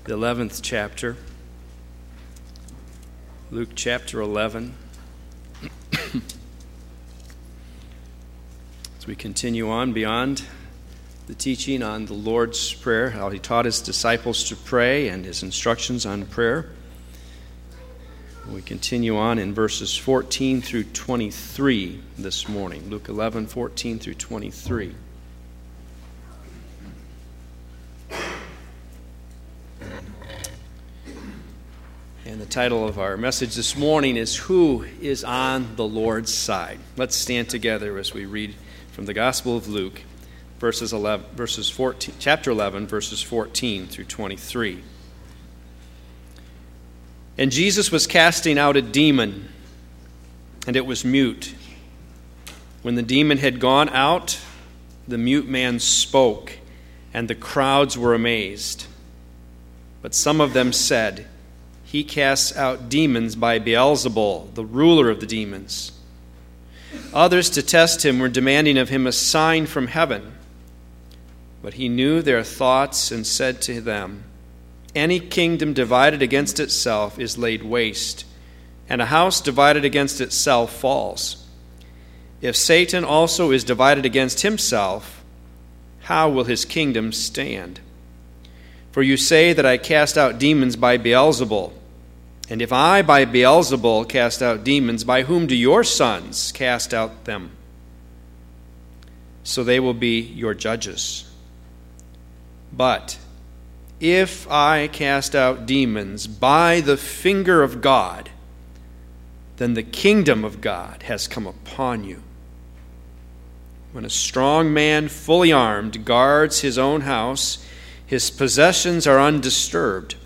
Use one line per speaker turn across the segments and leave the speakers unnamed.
the 11th chapter, Luke chapter 11. As we continue on beyond the teaching on the Lord's Prayer, how he taught his disciples to pray and his instructions on prayer. We continue on in verses 14 through 23 this morning. Luke 11, 14 through 23. And the title of our message this morning is Who is on the Lord's Side? Let's stand together as we read from the Gospel of Luke, chapter 11, verses 14 through 23. And Jesus was casting out a demon, and it was mute. When the demon had gone out, the mute man spoke, and the crowds were amazed. But some of them said, "He casts out demons by Beelzebul, the ruler of the demons." Others, to test him, were demanding of him a sign from heaven. But he knew their thoughts and said to them, "Any kingdom divided against itself is laid waste, and a house divided against itself falls. If Satan also is divided against himself, how will his kingdom stand? For you say that I cast out demons by Beelzebul. And if I by Beelzebul cast out demons, by whom do your sons cast out them? So they will be your judges. But if I cast out demons by the finger of God, then the kingdom of God has come upon you. When a strong man fully armed guards his own house, his possessions are undisturbed.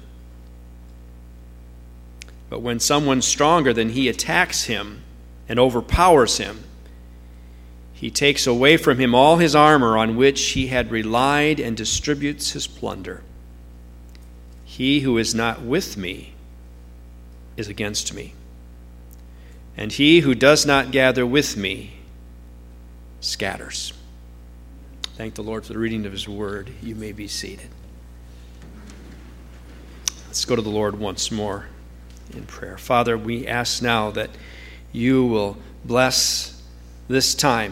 But when someone stronger than he attacks him and overpowers him, he takes away from him all his armor on which he had relied and distributes his plunder. He who is not with me is against me, and he who does not gather with me scatters." Thank the Lord for the reading of his word. You may be seated. Let's go to the Lord once more in prayer. Father, we ask now that you will bless this time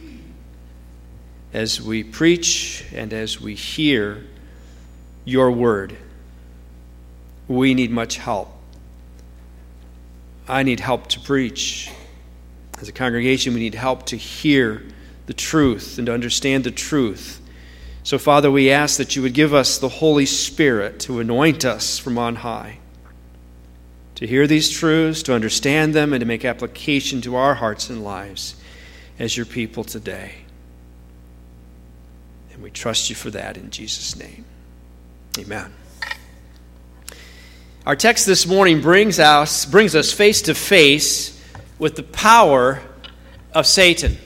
as we preach and as we hear your word. We need much help. I need help to preach. As a congregation, we need help to hear the truth and to understand the truth. So, Father, we ask that you would give us the Holy Spirit to anoint us from on high, to hear these truths, to understand them, and to make application to our hearts and lives as your people today. And we trust you for that in Jesus' name. Amen. Our text this morning brings us face to face with the power of Satan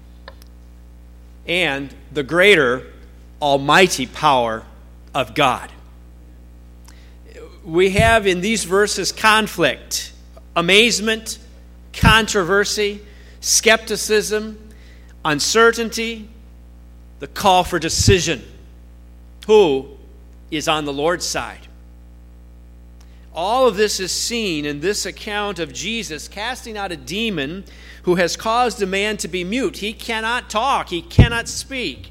and the greater almighty power of God. We have in these verses conflict, amazement, controversy, skepticism, uncertainty, the call for decision. Who is on the Lord's side? All of this is seen in this account of Jesus casting out a demon who has caused a man to be mute. He cannot talk. He cannot speak.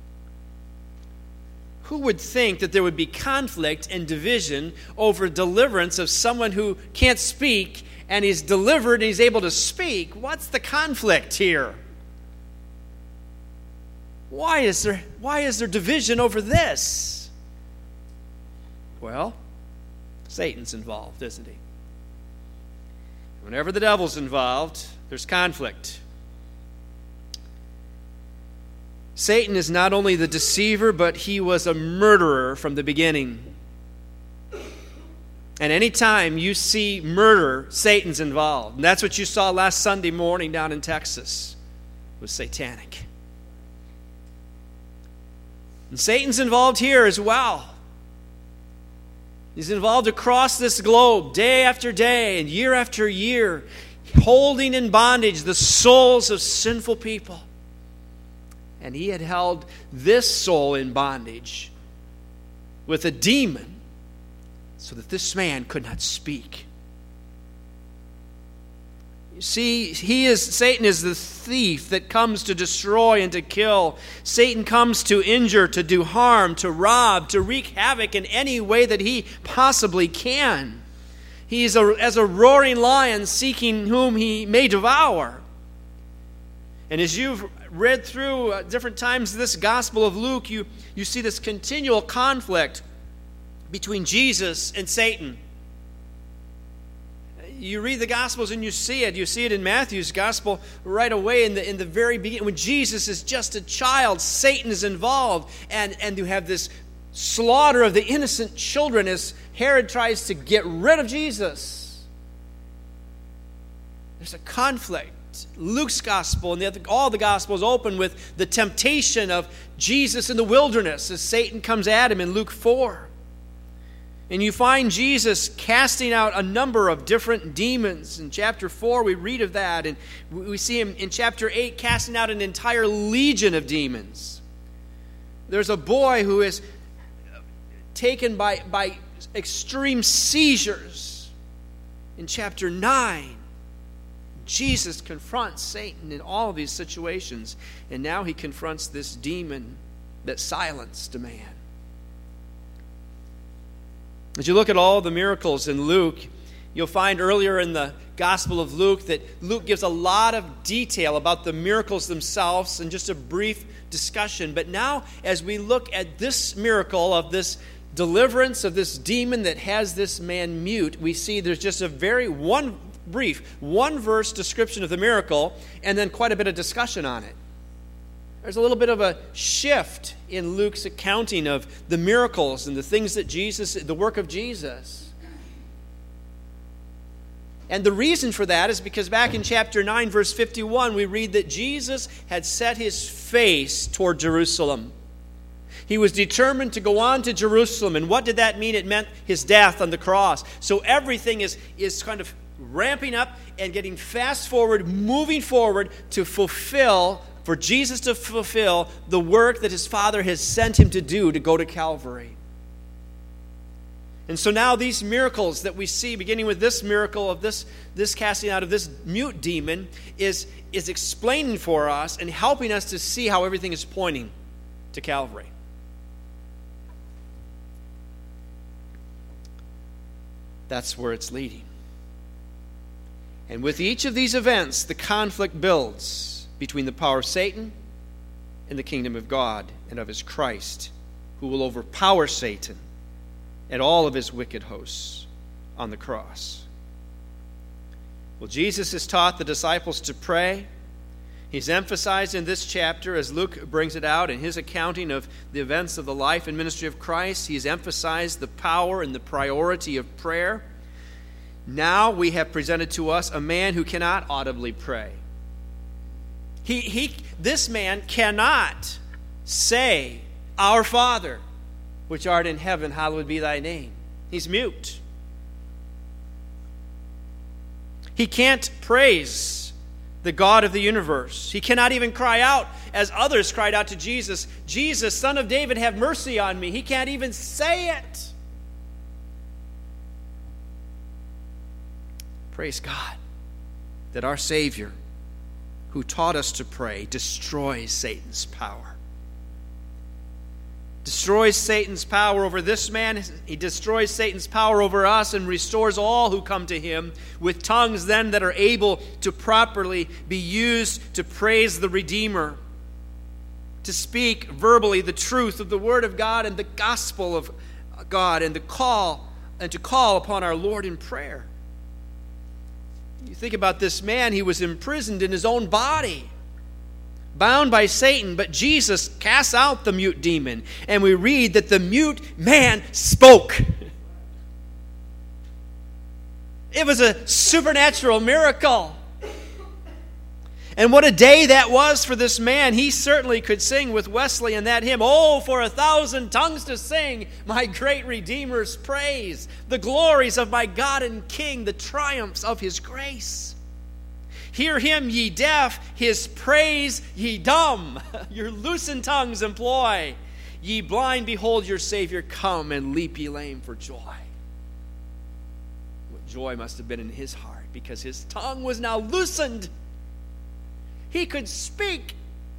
Who would think that there would be conflict and division over deliverance of someone who can't speak and he's delivered and he's able to speak? What's the conflict here? Why is there division over this? Well, Satan's involved, isn't he? Whenever the devil's involved, there's conflict. Satan is not only the deceiver, but he was a murderer from the beginning. And anytime you see murder, Satan's involved. And that's what you saw last Sunday morning down in Texas. It was satanic. And Satan's involved here as well. He's involved across this globe, day after day and year after year, holding in bondage the souls of sinful people. And he had held this soul in bondage with a demon so that this man could not speak. You see, Satan is the thief that comes to destroy and to kill. Satan comes to injure, to do harm, to rob, to wreak havoc in any way that he possibly can. He is as a roaring lion seeking whom he may devour. And as you've read through different times this Gospel of Luke, you see this continual conflict between Jesus and Satan. You read the Gospels and you see it. You see it in Matthew's Gospel right away in the very beginning. When Jesus is just a child, Satan is involved. And you have this slaughter of the innocent children as Herod tries to get rid of Jesus. There's a conflict. Luke's Gospel and all the Gospels open with the temptation of Jesus in the wilderness as Satan comes at him in Luke 4. And you find Jesus casting out a number of different demons. In chapter 4, we read of that. And we see him in chapter 8 casting out an entire legion of demons. There's a boy who is taken by extreme seizures. In chapter 9, Jesus confronts Satan in all of these situations. And now he confronts this demon that silenced a man. As you look at all the miracles in Luke, you'll find earlier in the Gospel of Luke that Luke gives a lot of detail about the miracles themselves and just a brief discussion. But now, as we look at this miracle of this deliverance of this demon that has this man mute, we see there's just a one verse description of the miracle and then quite a bit of discussion on it. There's a little bit of a shift in Luke's accounting of the miracles and the things that the work of Jesus. And the reason for that is because back in chapter 9, verse 51, we read that Jesus had set his face toward Jerusalem. He was determined to go on to Jerusalem. And what did that mean? It meant his death on the cross. So everything is kind of ramping up and getting fast forward, moving forward for Jesus to fulfill the work that his Father has sent him to do, to go to Calvary. And so now these miracles that we see, beginning with this miracle of this casting out of this mute demon, is explaining for us and helping us to see how everything is pointing to Calvary. That's where it's leading. And with each of these events, the conflict builds between the power of Satan and the kingdom of God and of his Christ, who will overpower Satan and all of his wicked hosts on the cross. Well, Jesus has taught the disciples to pray. He's emphasized in this chapter, as Luke brings it out in his accounting of the events of the life and ministry of Christ, he's emphasized the power and the priority of prayer. Now we have presented to us a man who cannot audibly pray. This man cannot say, "Our Father, which art in heaven, hallowed be thy name." He's mute. He can't praise the God of the universe. He cannot even cry out as others cried out to Jesus, "Jesus, Son of David, have mercy on me." He can't even say it. Praise God that our Savior, who taught us to pray, destroys Satan's power. Destroys Satan's power over this man. He destroys Satan's power over us and restores all who come to him with tongues then that are able to properly be used to praise the Redeemer, to speak verbally the truth of the Word of God and the gospel of God, and to call upon our Lord in prayer. You think about this man, he was imprisoned in his own body, bound by Satan, but Jesus casts out the mute demon, and we read that the mute man spoke. It was a supernatural miracle. And what a day that was for this man. He certainly could sing with Wesley in that hymn, "Oh, for 1,000 tongues to sing my great Redeemer's praise, the glories of my God and King, the triumphs of his grace. Hear him, ye deaf, his praise, ye dumb. Your loosened tongues employ. Ye blind, behold your Savior come, and leap ye lame for joy." Joy must have been in his heart because his tongue was now loosened. He could speak.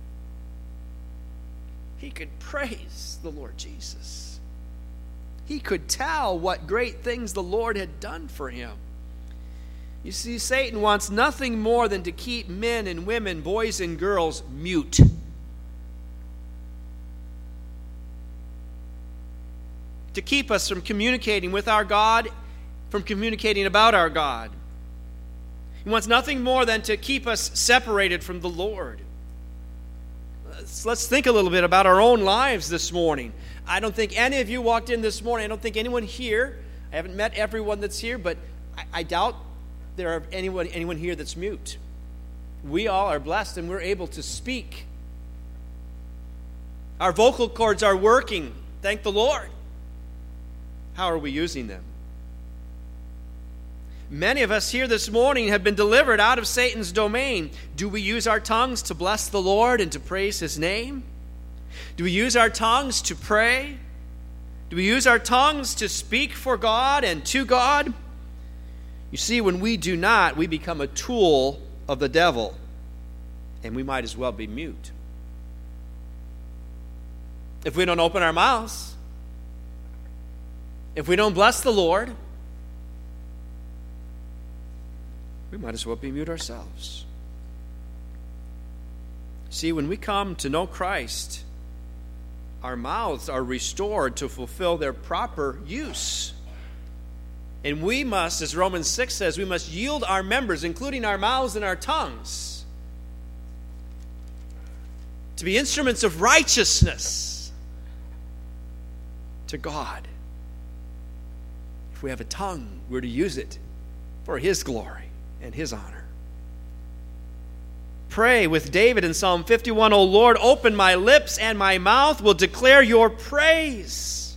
He could praise the Lord Jesus. He could tell what great things the Lord had done for him. You see, Satan wants nothing more than to keep men and women, boys and girls, mute. To keep us from communicating with our God, from communicating about our God. He wants nothing more than to keep us separated from the Lord. Let's think a little bit about our own lives this morning. I don't think any of you walked in this morning. I don't think anyone here, I haven't met everyone that's here, but I doubt there are anyone here that's mute. We all are blessed and we're able to speak. Our vocal cords are working. Thank the Lord. How are we using them? Many of us here this morning have been delivered out of Satan's domain. Do we use our tongues to bless the Lord and to praise his name? Do we use our tongues to pray? Do we use our tongues to speak for God and to God? You see, when we do not, we become a tool of the devil, and we might as well be mute. If we don't open our mouths, if we don't bless the Lord, we might as well be mute ourselves. See, when we come to know Christ, our mouths are restored to fulfill their proper use. And we must, as Romans 6 says, we must yield our members, including our mouths and our tongues, to be instruments of righteousness to God. If we have a tongue, we're to use it for his glory and his honor. Pray with David in Psalm 51, O Lord, open my lips and my mouth will declare your praise.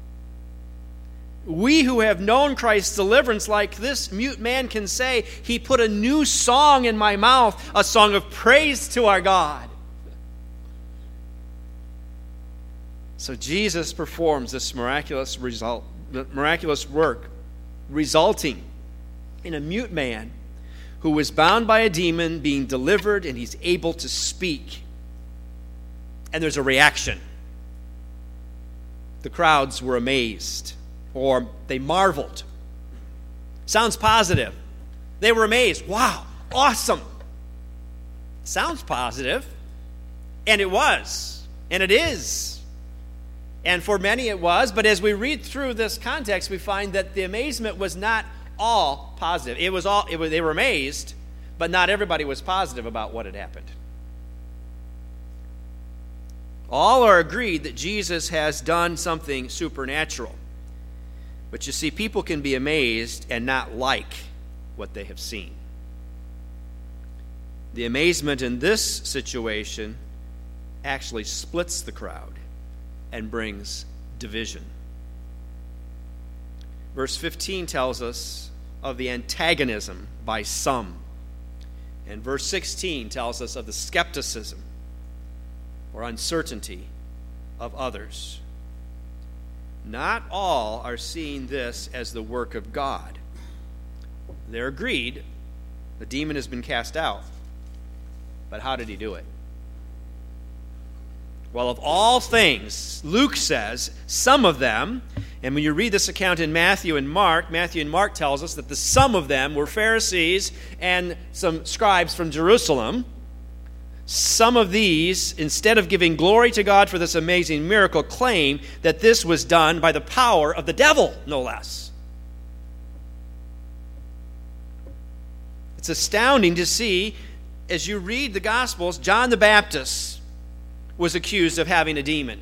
We who have known Christ's deliverance, like this mute man can say, he put a new song in my mouth, a song of praise to our God. So Jesus performs this miraculous work, resulting in a mute man who was bound by a demon being delivered, and he's able to speak. And there's a reaction. The crowds were amazed, or they marveled. Sounds positive. They were amazed. Wow, awesome. Sounds positive. And it was. And it is. And for many it was. But as we read through this context, we find that the amazement was not all positive. They were amazed, but not everybody was positive about what had happened. All are agreed that Jesus has done something supernatural. But you see, people can be amazed and not like what they have seen. The amazement in this situation actually splits the crowd and brings division. Verse 15 tells us of the antagonism by some. And verse 16 tells us of the skepticism or uncertainty of others. Not all are seeing this as the work of God. They're agreed the demon has been cast out. But how did he do it? Well, of all things, Luke says, some of them, and when you read this account in Matthew and Mark tells us that the some of them were Pharisees and some scribes from Jerusalem. Some of these, instead of giving glory to God for this amazing miracle, claim that this was done by the power of the devil, no less. It's astounding to see, as you read the Gospels, John the Baptist was accused of having a demon.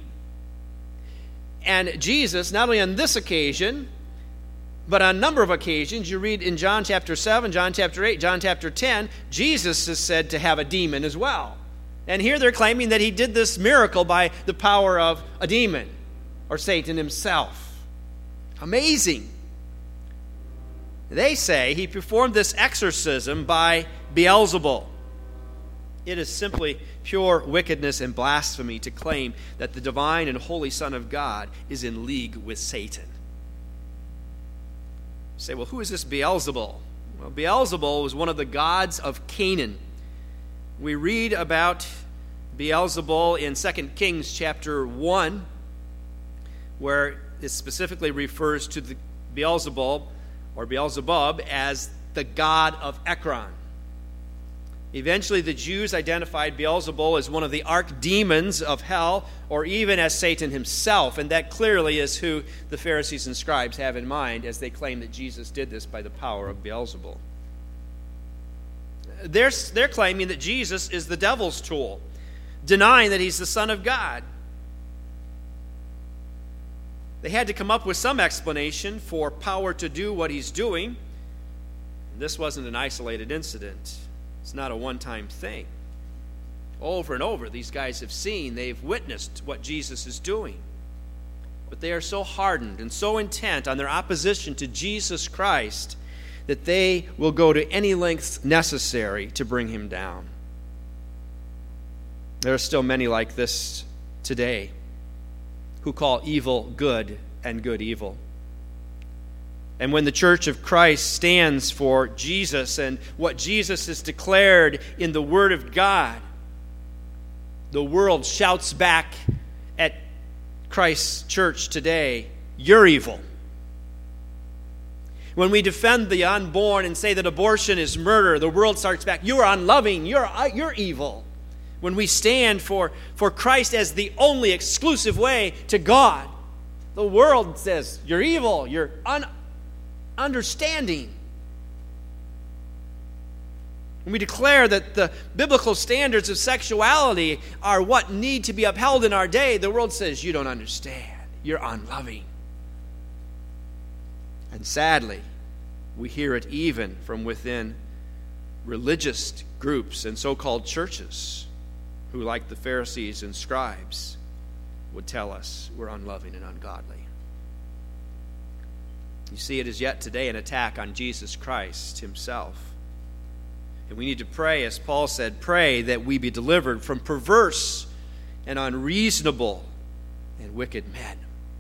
And Jesus, not only on this occasion, but on a number of occasions, you read in John chapter 7, John chapter 8, John chapter 10, Jesus is said to have a demon as well. And here they're claiming that he did this miracle by the power of a demon, or Satan himself. Amazing. They say he performed this exorcism by Beelzebul. It is simply pure wickedness and blasphemy to claim that the divine and holy Son of God is in league with Satan. say, well, who is this Beelzebul? Well, Beelzebul was one of the gods of Canaan. We read about Beelzebul in 2 Kings chapter 1, where it specifically refers to the Beelzebul or Beelzebub as the god of Ekron. Eventually, the Jews identified Beelzebul as one of the archdemons of hell, or even as Satan himself, and that clearly is who the Pharisees and scribes have in mind as they claim that Jesus did this by the power of Beelzebul. They're claiming that Jesus is the devil's tool, denying that he's the Son of God. They had to come up with some explanation for power to do what he's doing. This wasn't an isolated incident. It's not a one-time thing. Over and over, these guys have seen, they've witnessed what Jesus is doing. But they are so hardened and so intent on their opposition to Jesus Christ that they will go to any lengths necessary to bring him down. There are still many like this today who call evil good and good evil. And when the Church of Christ stands for Jesus and what Jesus has declared in the Word of God, the world shouts back at Christ's church today, "You're evil." When we defend the unborn and say that abortion is murder, the world starts back, "You're unloving, you're evil." When we stand for Christ as the only exclusive way to God, the world says, "You're evil, you're understanding." When we declare that the biblical standards of sexuality are what need to be upheld in our day, the world says, "You don't understand. You're unloving." And sadly, we hear it even from within religious groups and so-called churches who, like the Pharisees and scribes, would tell us we're unloving and ungodly. You see, it is yet today an attack on Jesus Christ himself. And we need to pray, as Paul said, pray that we be delivered from perverse and unreasonable and wicked men.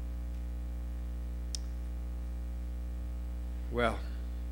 Well,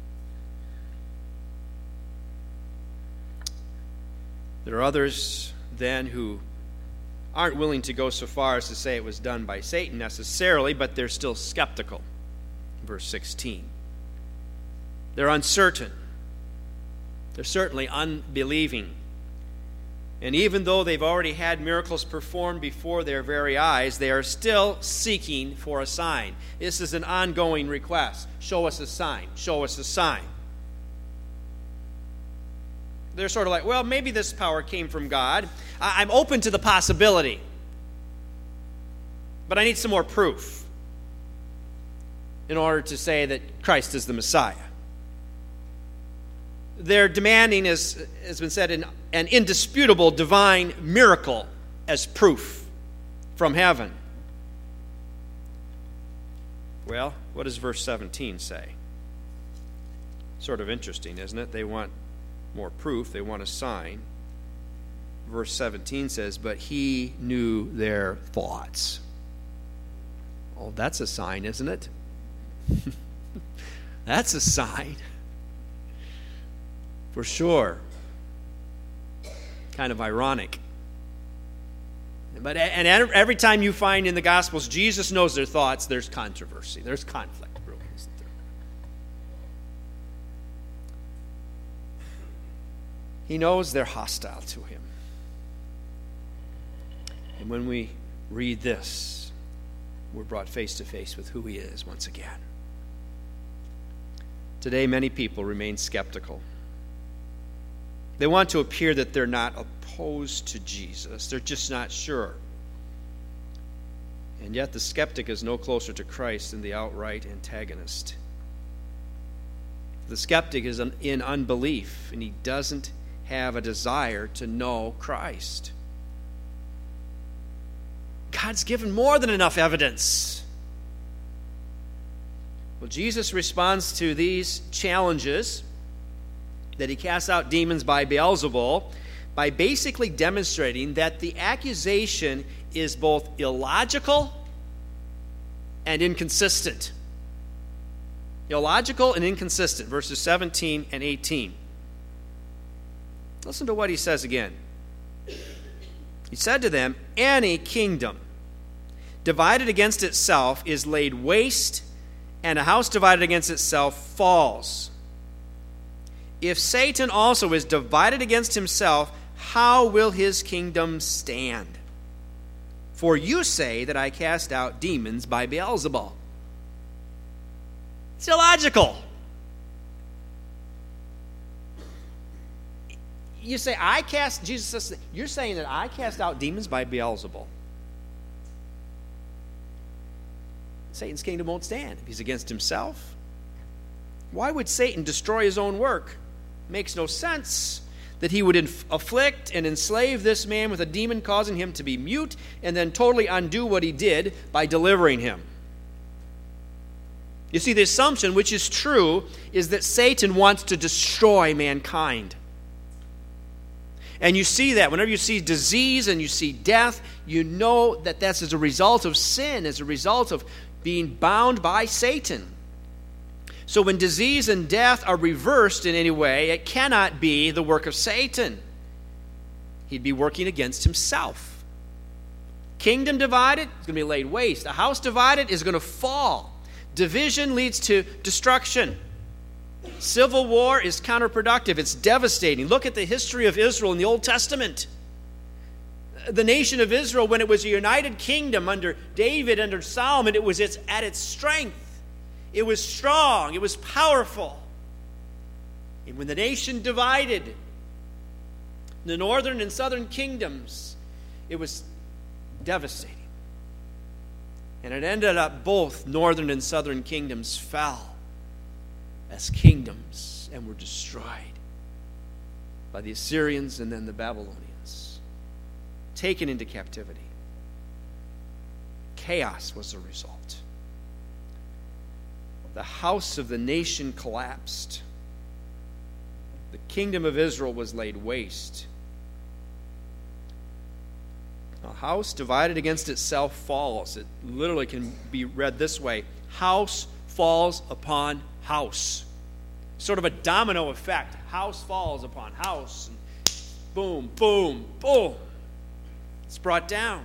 there are others then who aren't willing to go so far as to say it was done by Satan necessarily, but they're still skeptical. Verse 16. They're uncertain. They're certainly unbelieving. And even though they've already had miracles performed before their very eyes, they are still seeking for a sign. This is an ongoing request. Show us a sign. Show us a sign. They're sort of like, well, maybe this power came from God. I'm open to the possibility. But I need some more proof in order to say that Christ is the Messiah. They're demanding, as has been said, an indisputable divine miracle as proof from heaven. Well, what does verse 17 say? Sort of interesting, isn't it? They want more proof. They want a sign. Verse 17 says, "But he knew their thoughts." Oh, that's a sign, isn't it? That's a sign. For sure. Kind of ironic. But every time you find in the Gospels Jesus knows their thoughts, there's controversy. There's conflict, really, isn't there? He knows they're hostile to him. And when we read this, we're brought face to face with who he is once again. Today, many people remain skeptical. They want to appear that they're not opposed to Jesus. They're just not sure. And yet the skeptic is no closer to Christ than the outright antagonist. The skeptic is in unbelief, and he doesn't have a desire to know Christ. God's given more than enough evidence. Well, Jesus responds to these challenges that he casts out demons by Beelzebul by basically demonstrating that the accusation is both illogical and inconsistent. Illogical and inconsistent, verses 17 and 18. Listen to what he says again. He said to them, any kingdom divided against itself is laid waste, and a house divided against itself falls. If Satan also is divided against himself, how will his kingdom stand? For you say that I cast out demons by Beelzebul. It's illogical. You say, Jesus says, you're saying that I cast out demons by Beelzebul. Satan's kingdom won't stand if he's against himself. Why would Satan destroy his own work? Makes no sense that he would afflict and enslave this man with a demon causing him to be mute and then totally undo what he did by delivering him. You see, the assumption, which is true, is that Satan wants to destroy mankind. And you see that. Whenever you see disease and you see death, you know that that's as a result of sin, as a result of being bound by Satan. So when disease and death are reversed in any way, it cannot be the work of Satan. He'd be working against himself. Kingdom divided is going to be laid waste. A house divided is going to fall. Division leads to destruction. Civil war is counterproductive. It's devastating. Look at the history of Israel in the Old Testament. The nation of Israel, when it was a united kingdom under David, under Solomon, it was at its strength. It was strong. It was powerful. And when the nation divided, the northern and southern kingdoms, it was devastating. And it ended up both northern and southern kingdoms fell as kingdoms and were destroyed by the Assyrians and then the Babylonians, taken into captivity. Chaos was the result. The house of the nation collapsed. The kingdom of Israel was laid waste. A house divided against itself falls. It literally can be read this way: house falls upon house. Sort of a domino effect. House falls upon house. And boom, boom, boom. It's brought down.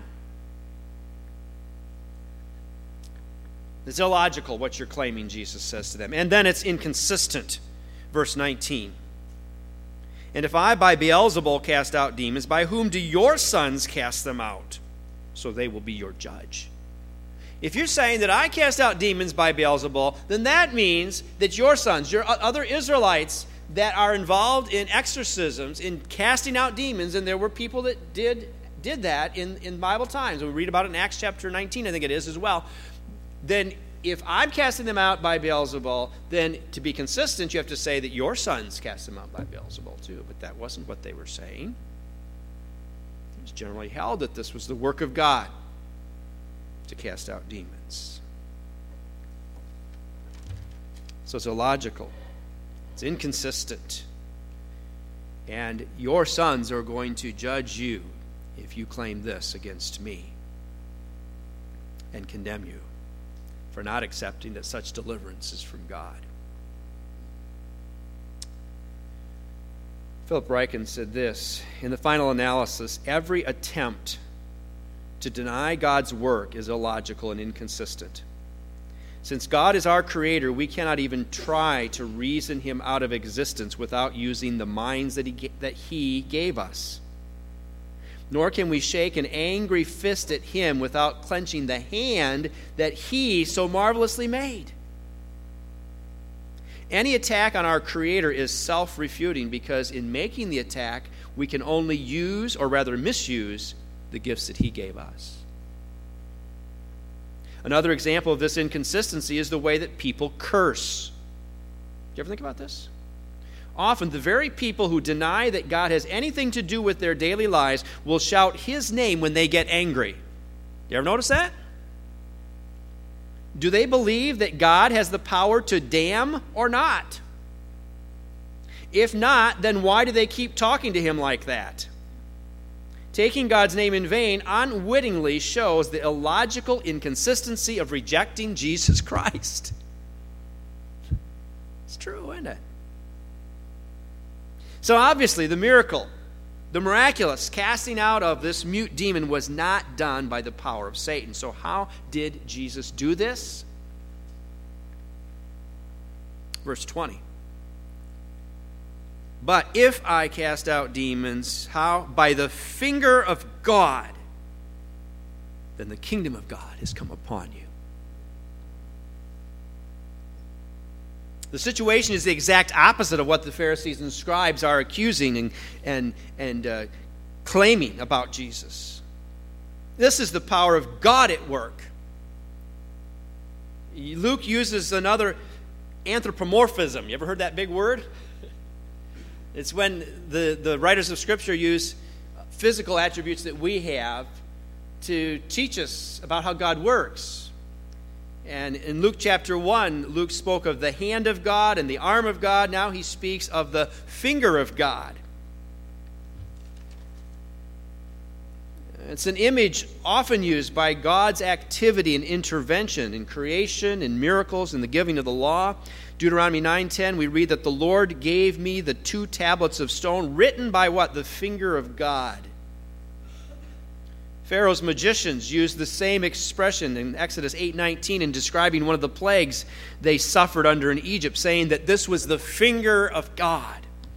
It's illogical what you're claiming, Jesus says to them. And then it's inconsistent. Verse 19. And if I by Beelzebul cast out demons, by whom do your sons cast them out? So they will be your judge. If you're saying that I cast out demons by Beelzebul, then that means that your sons, your other Israelites that are involved in exorcisms, in casting out demons, and there were people that did that in Bible times. We read about it in Acts chapter 19, I think it is as well. Then if I'm casting them out by Beelzebul, then to be consistent, you have to say that your sons cast them out by Beelzebul too. But that wasn't what they were saying. It was generally held that this was the work of God to cast out demons. So it's illogical. It's inconsistent. And your sons are going to judge you if you claim this against me and condemn you for not accepting that such deliverance is from God. Philip Ryken said this: in the final analysis, every attempt to deny God's work is illogical and inconsistent. Since God is our creator, we cannot even try to reason him out of existence without using the minds that he gave us. Nor can we shake an angry fist at him without clenching the hand that he so marvelously made. Any attack on our Creator is self-refuting, because in making the attack, we can only use, or rather misuse, the gifts that he gave us. Another example of this inconsistency is the way that people curse. Do you ever think about this? Often, the very people who deny that God has anything to do with their daily lives will shout his name when they get angry. You ever notice that? Do they believe that God has the power to damn or not? If not, then why do they keep talking to him like that? Taking God's name in vain unwittingly shows the illogical inconsistency of rejecting Jesus Christ. true, isn't it? So obviously the miracle, the miraculous casting out of this mute demon was not done by the power of Satan. So how did Jesus do this? Verse 20. But if I cast out demons, how? By the finger of God, then the kingdom of God has come upon you. The situation is the exact opposite of what the Pharisees and scribes are accusing and claiming about Jesus. This is the power of God at work. Luke uses another anthropomorphism. You ever heard that big word? It's when the writers of Scripture use physical attributes that we have to teach us about how God works. And in Luke chapter 1, Luke spoke of the hand of God and the arm of God. Now he speaks of the finger of God. It's an image often used by God's activity and intervention in creation, in miracles, in the giving of the law. Deuteronomy 9:10, we read that the Lord gave me the 2 tablets of stone written by what? The finger of God. Pharaoh's magicians used the same expression in Exodus 8:19 in describing one of the plagues they suffered under in Egypt, saying that this was the finger of God.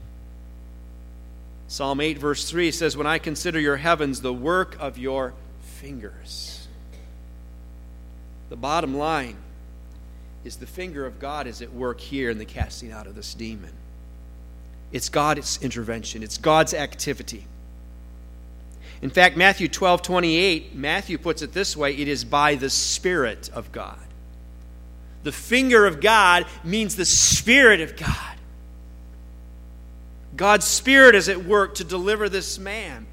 Psalm 8 verse 3 says, when I consider your heavens, the work of your fingers. The bottom line is the finger of God is at work here in the casting out of this demon. It's God's intervention. It's God's activity. In fact, Matthew 12:28, Matthew puts it this way, it is by the Spirit of God. The finger of God means the Spirit of God. God's Spirit is at work to deliver this man.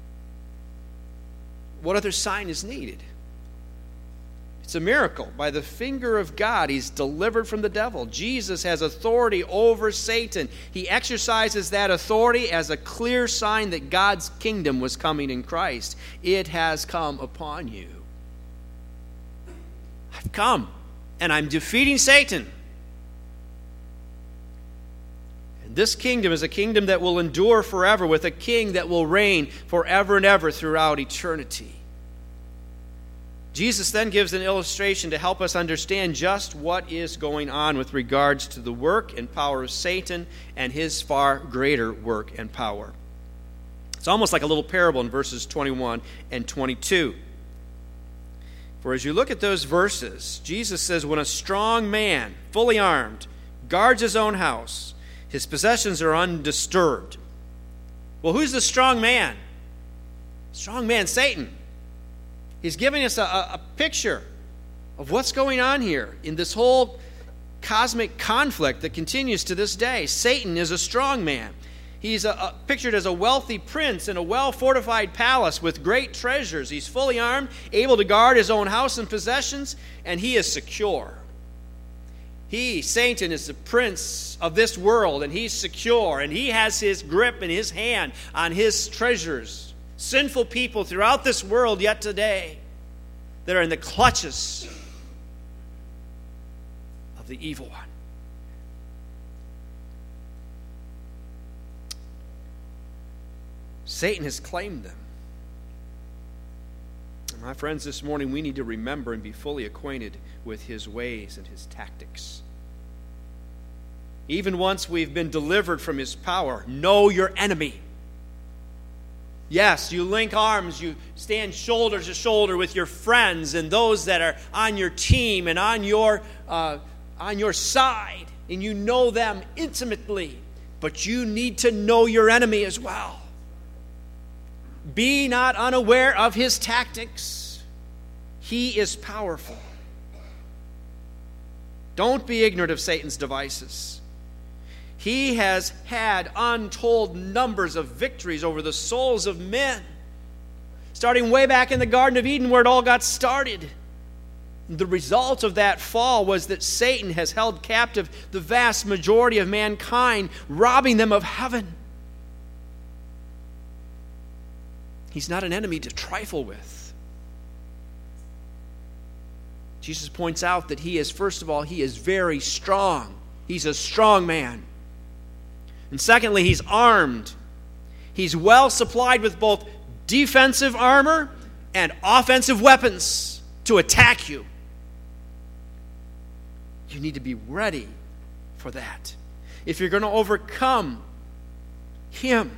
What other sign is needed? It's a miracle. By the finger of God, he's delivered from the devil. Jesus has authority over Satan. He exercises that authority as a clear sign that God's kingdom was coming in Christ. It has come upon you. I've come, and I'm defeating Satan. And this kingdom is a kingdom that will endure forever, with a king that will reign forever and ever throughout eternity. Jesus then gives an illustration to help us understand just what is going on with regards to the work and power of Satan and his far greater work and power. It's almost like a little parable in verses 21 and 22. For as you look at those verses, Jesus says, when a strong man, fully armed, guards his own house, his possessions are undisturbed. Well, who's the strong man? Strong man, Satan. He's giving us a picture of what's going on here in this whole cosmic conflict that continues to this day. Satan is a strong man. He's pictured as a wealthy prince in a well-fortified palace with great treasures. He's fully armed, able to guard his own house and possessions, and he is secure. Satan, is the prince of this world, and he's secure, and he has his grip in his hand on his treasures. Sinful people throughout this world yet today that are in the clutches of the evil one. Satan has claimed them. And my friends, this morning we need to remember and be fully acquainted with his ways and his tactics. Even once we've been delivered from his power, know your enemy. Yes, you link arms, you stand shoulder to shoulder with your friends and those that are on your team and on your side, and you know them intimately. But you need to know your enemy as well. Be not unaware of his tactics. He is powerful. Don't be ignorant of Satan's devices. He has had untold numbers of victories over the souls of men, starting way back in the Garden of Eden where it all got started. The result of that fall was that Satan has held captive the vast majority of mankind, robbing them of heaven. He's not an enemy to trifle with. Jesus points out that he is, first of all, he is very strong. He's a strong man. And secondly, he's armed. He's well supplied with both defensive armor and offensive weapons to attack you. You need to be ready for that. If you're going to overcome him,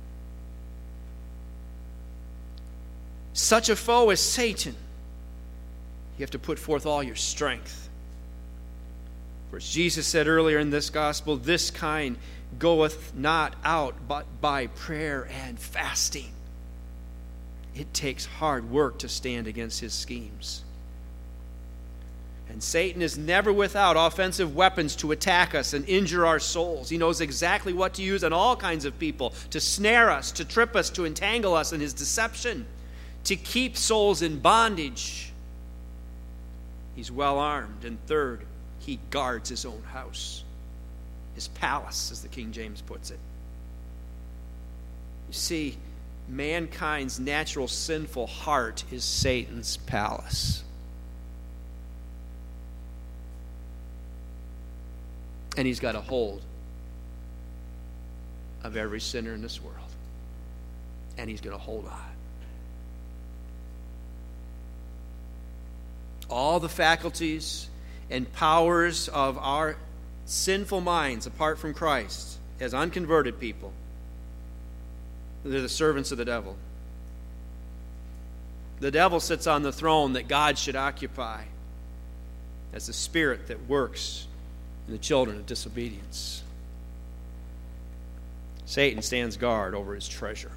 such a foe as Satan, you have to put forth all your strength. For as Jesus said earlier in this gospel, this kind goeth not out but by prayer and fasting. It takes hard work to stand against his schemes. And Satan is never without offensive weapons to attack us and injure our souls. He knows exactly what to use on all kinds of people to snare us, to trip us, to entangle us in his deception, to keep souls in bondage. He's well armed. And third, he guards his own house, his palace, as the King James puts it. You see, mankind's natural sinful heart is Satan's palace. And he's got a hold of every sinner in this world. And he's going to hold on. All the faculties and powers of our sinful minds apart from Christ, as unconverted people, they're the servants of the devil. The devil sits on the throne that God should occupy as the spirit that works in the children of disobedience. Satan stands guard over his treasure.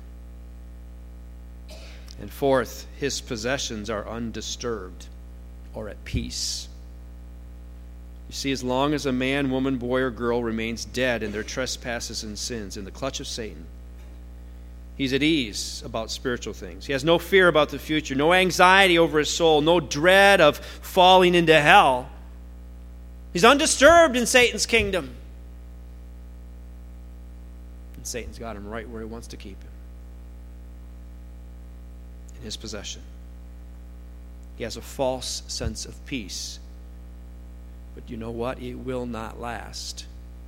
And fourth, his possessions are undisturbed or at peace. You see, as long as a man, woman, boy, or girl remains dead in their trespasses and sins in the clutch of Satan, he's at ease about spiritual things. He has no fear about the future, no anxiety over his soul, no dread of falling into hell. He's undisturbed in Satan's kingdom. And Satan's got him right where he wants to keep him, in his possession. He has a false sense of peace. But you know what? It will not last.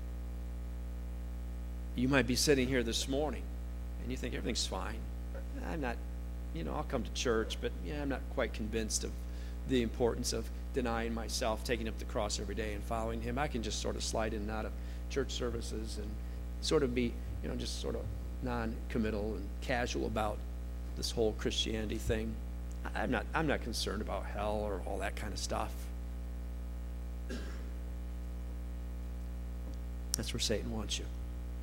You might be sitting here this morning and you think everything's fine. I'm not, I'll come to church, but I'm not quite convinced of the importance of denying myself, taking up the cross every day and following him. I can just sort of slide in and out of church services and sort of be, just sort of non-committal and casual about this whole Christianity thing. I'm not concerned about hell or all that kind of stuff. That's where Satan wants you.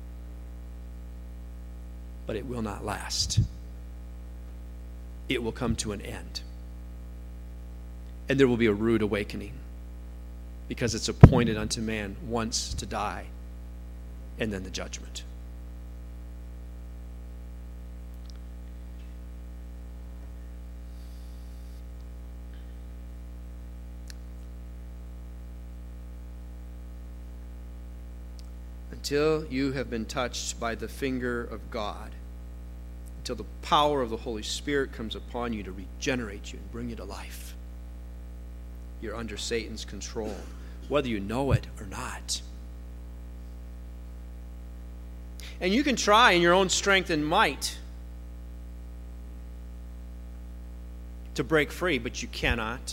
But it will not last. It will come to an end. And there will be a rude awakening, because it's appointed unto man once to die, and then the judgment. Until you have been touched by the finger of God, until the power of the Holy Spirit comes upon you to regenerate you and bring you to life, you're under Satan's control, whether you know it or not. And you can try in your own strength and might to break free, but you cannot.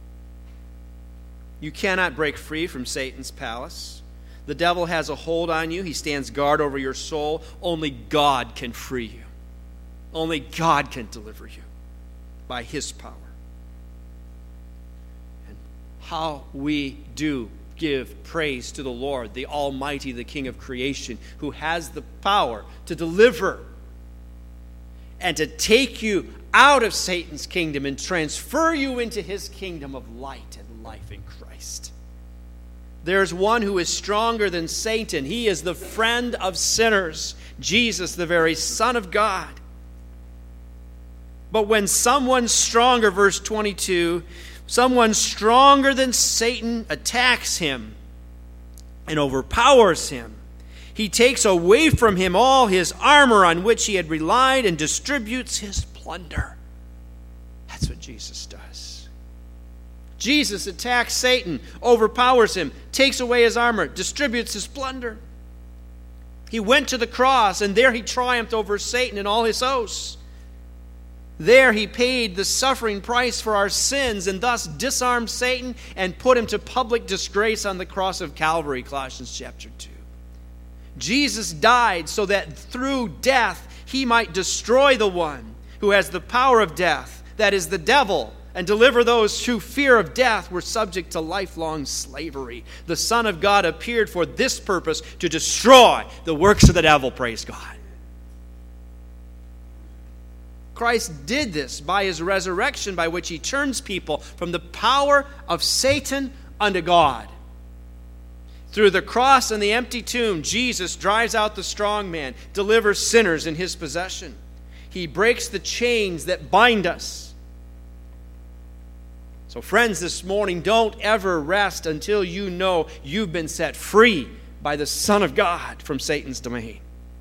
You cannot break free from Satan's palace. The devil has a hold on you. He stands guard over your soul. Only God can free you. Only God can deliver you by his power. And how we do give praise to the Lord, the Almighty, the King of creation, who has the power to deliver and to take you out of Satan's kingdom and transfer you into his kingdom of light and life in Christ. There's one who is stronger than Satan. He is the friend of sinners, Jesus, the very Son of God. But when someone stronger, verse 22, someone stronger than Satan attacks him and overpowers him, he takes away from him all his armor on which he had relied and distributes his plunder. That's what Jesus does. Jesus attacks Satan, overpowers him, takes away his armor, distributes his plunder. He went to the cross, and there he triumphed over Satan and all his hosts. There he paid the suffering price for our sins and thus disarmed Satan and put him to public disgrace on the cross of Calvary, Colossians chapter 2. Jesus died so that through death he might destroy the one who has the power of death, that is the devil, and deliver those who fear of death were subject to lifelong slavery. The Son of God appeared for this purpose, to destroy the works of the devil, praise God. Christ did this by his resurrection, by which he turns people from the power of Satan unto God. Through the cross and the empty tomb, Jesus drives out the strong man, delivers sinners in his possession. He breaks the chains that bind us. So friends, this morning, don't ever rest until you know you've been set free by the Son of God from Satan's domain.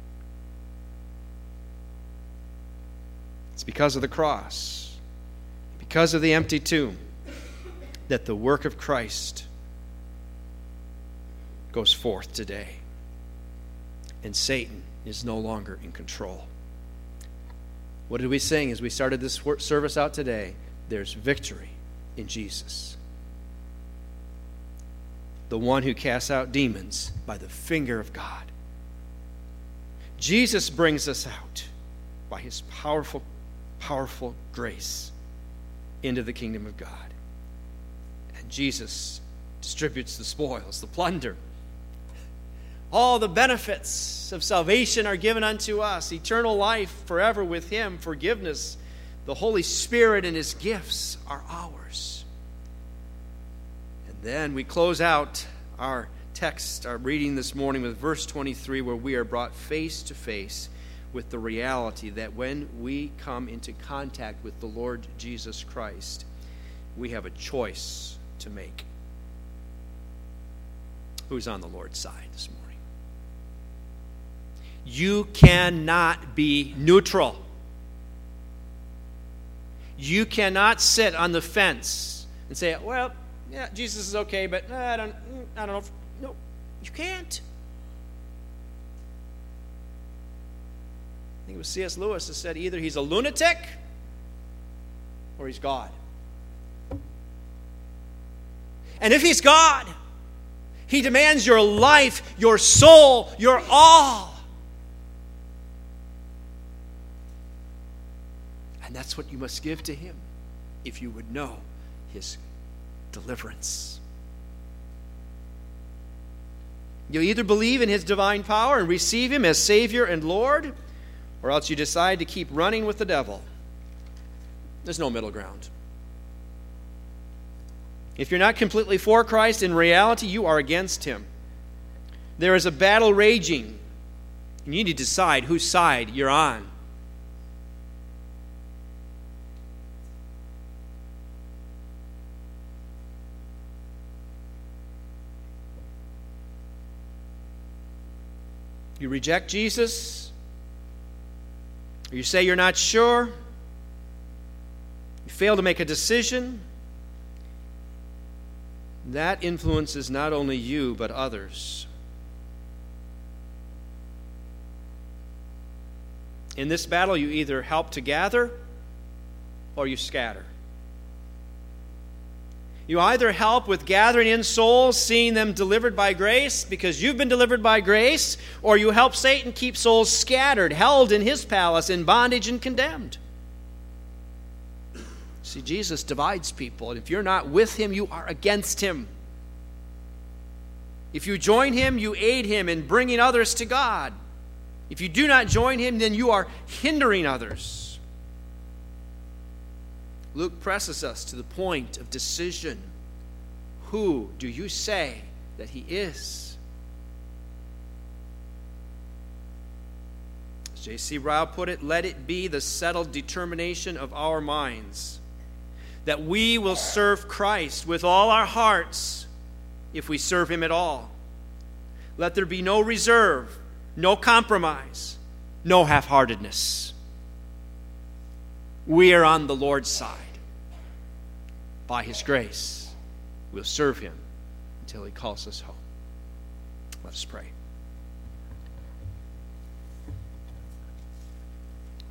It's because of the cross, because of the empty tomb, that the work of Christ goes forth today. And Satan is no longer in control. What did we sing as we started this service out today? There's victory in Jesus. The one who casts out demons by the finger of God. Jesus brings us out by his powerful grace into the kingdom of God. And Jesus distributes the spoils, the plunder. All the benefits of salvation are given unto us. Eternal life forever with him, forgiveness, the Holy Spirit and his gifts are ours. And then we close out our text, our reading this morning with verse 23, where we are brought face to face with the reality that when we come into contact with the Lord Jesus Christ, we have a choice to make. Who's on the Lord's side this morning? You cannot be neutral. You cannot sit on the fence and say, well, yeah, Jesus is okay, but I don't know. No, you can't. I think it was C.S. Lewis that said either he's a lunatic or he's God. And if he's God, he demands your life, your soul, your all. And that's what you must give to him if you would know his deliverance. You either believe in his divine power and receive him as Savior and Lord, or else you decide to keep running with the devil. There's no middle ground. If you're not completely for Christ, in reality, you are against him. There is a battle raging, and you need to decide whose side you're on. You reject Jesus, or you say you're not sure, you fail to make a decision, that influences not only you, but others. In this battle, you either help to gather or you scatter. You either help with gathering in souls, seeing them delivered by grace because you've been delivered by grace, or you help Satan keep souls scattered, held in his palace, in bondage and condemned. See, Jesus divides people, and if you're not with him, you are against him. If you join him, you aid him in bringing others to God. If you do not join him, then you are hindering others. Luke presses us to the point of decision. Who do you say that he is? As J.C. Ryle put it, let it be the settled determination of our minds that we will serve Christ with all our hearts if we serve him at all. Let there be no reserve, no compromise, no half-heartedness. We are on the Lord's side by his grace We'll serve him until he calls us home. Let us pray.